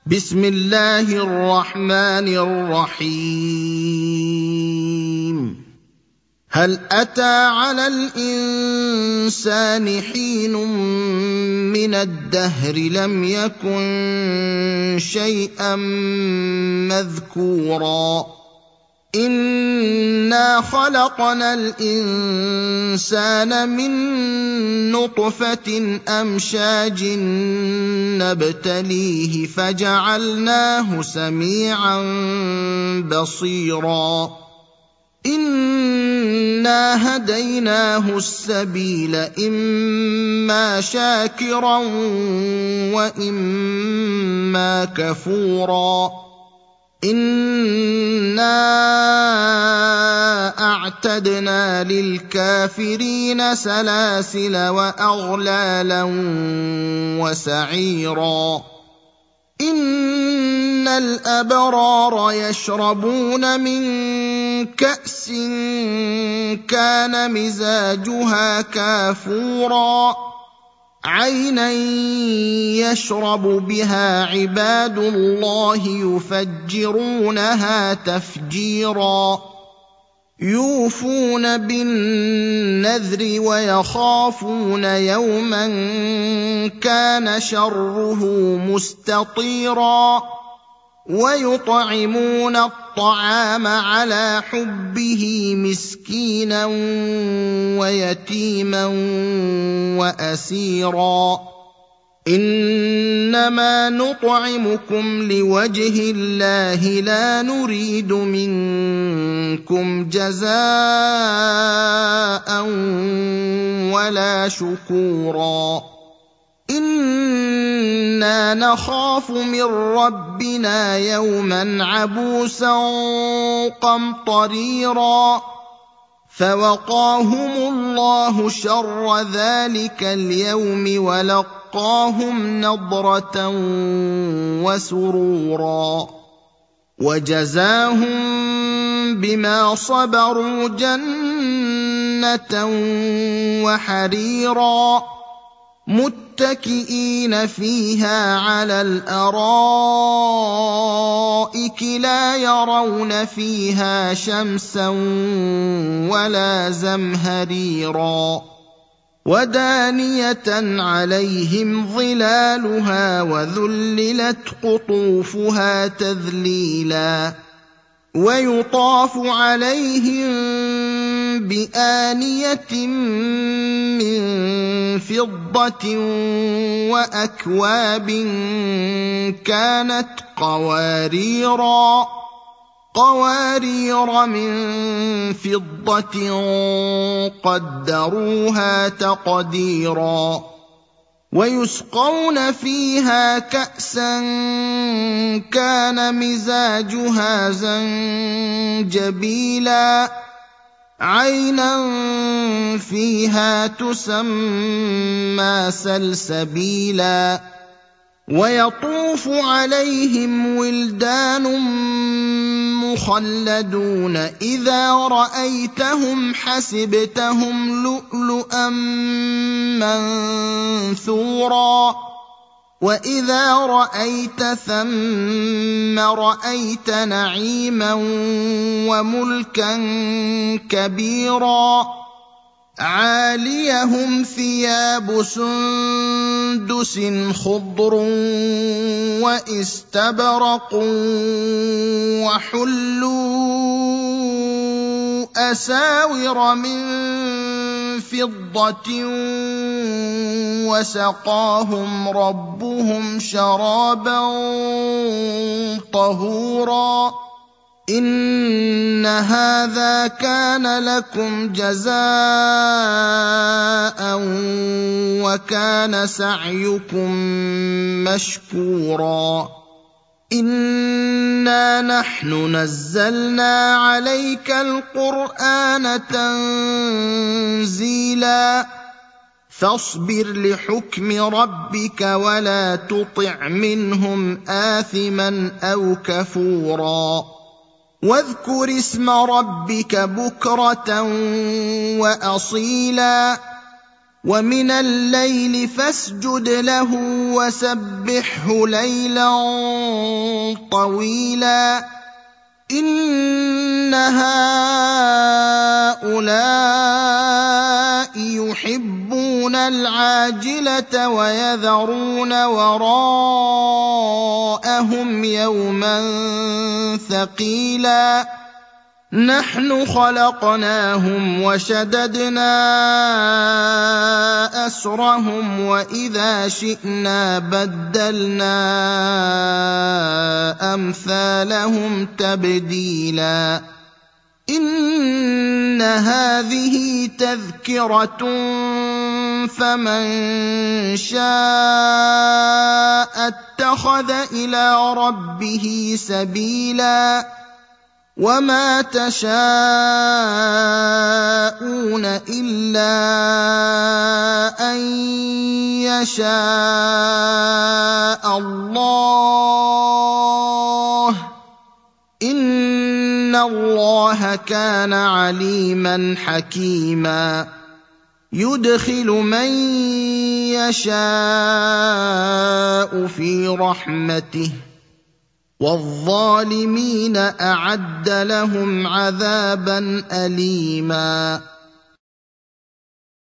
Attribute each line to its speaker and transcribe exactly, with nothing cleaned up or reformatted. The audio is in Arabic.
Speaker 1: بسم الله الرحمن الرحيم. هل أتى على الإنسان حين من الدهر لم يكن شيئا مذكورا إنا خلقنا الإنسان من نطفة أمشاج نبتليه فجعلناه سميعا بصيرا إنا هديناه السبيل إما شاكرا وإما كفورا إنا أعتدنا للكافرين سلاسل وأغلالا وسعيرا إن الأبرار يشربون من كأس كان مزاجها كافورا عينا يشرب بها عباد الله يفجرونها تفجيرا يوفون بالنذر ويخافون يوما كان شره مستطيرا ويطعمون الطعام على حبه مسكينا ويتيما وأسيرا إنما نطعمكم لوجه الله لا نريد منكم جزاء ولا شكورا إنا نخاف من ربنا يوما عبوسا قمطريرا فوقاهم الله شر ذلك اليوم ولقاهم نضرة وسرورا وجزاهم بما صبروا جنة وحريرا متكئين فيها على الأرائك لا يرون فيها شمسا ولا زمهريرا ودانية عليهم ظلالها وذللت قطوفها تذليلا ويطاف عليهم بآنية من فضة وأكواب كانت قواريرا قوارير من فضة قدروها تقديرا ويسقون فيها كأسا كان مزاجها زنجبيلا عينا فيها تسمى سلسبيلا ويطوف عليهم ولدان مخلدون إذا رأيتهم حسبتهم لؤلؤا منثورا وإذا رأيت ثم رأيت نعيما وملكا كبيرا عاليهم ثياب سندس خضر واستبرق وحلوا أساور من فضة وسقاهم ربهم شرابا طهورا إن هذا كان لكم جزاء وكان سعيكم مشكورا إنا نحن نزلنا عليك القرآن تنزيلا فاصبر لحكم ربك ولا تطع منهم آثما أو كفورا واذكر اسم ربك بكرة وأصيلا ومن الليل فاسجد له وسبحه ليلا طويلا إن هؤلاء يحبون العاجلة ويذرون وراءهم يوما ثقيلا نحن خلقناهم وشددنا أسرهم وإذا شئنا بدلنا أمثالهم تبديلا إن هذه تذكرة فمن شاء اتخذ إلى ربه سبيلا وما تشاءون إلا أن يشاء الله إن الله كان عليما حكيما يدخل من يشاء في رحمته والظالمين أعد لهم عذابا أليما